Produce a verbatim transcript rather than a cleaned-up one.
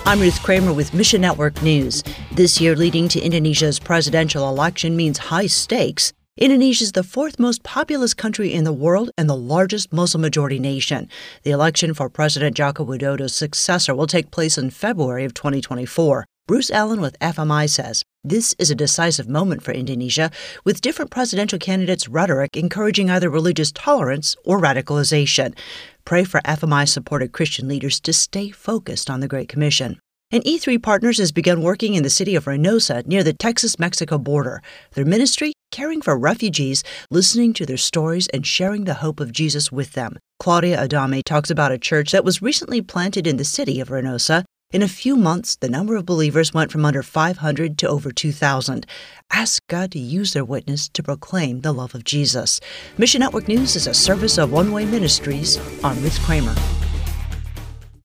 I'm Ruth Kramer with Mission Network News. This year leading to Indonesia's presidential election means high stakes. Indonesia is the fourth most populous country in the world and the largest Muslim-majority nation. The election for President Joko Widodo's successor will take place in February of twenty twenty-four. Bruce Allen with F M I says this is a decisive moment for Indonesia, with different presidential candidates' rhetoric encouraging either religious tolerance or radicalization. Pray for F M I-supported Christian leaders to stay focused on the Great Commission. And E three Partners has begun working in the city of Reynosa near the Texas-Mexico border. Their ministry, caring for refugees, listening to their stories, and sharing the hope of Jesus with them. Claudia Adame talks about a church that was recently planted in the city of Reynosa. In a few months, the number of believers went from under five hundred to over two thousand. Ask God to use their witness to proclaim the love of Jesus. Mission Network News is a service of One Way Ministries. I'm Ruth Kramer.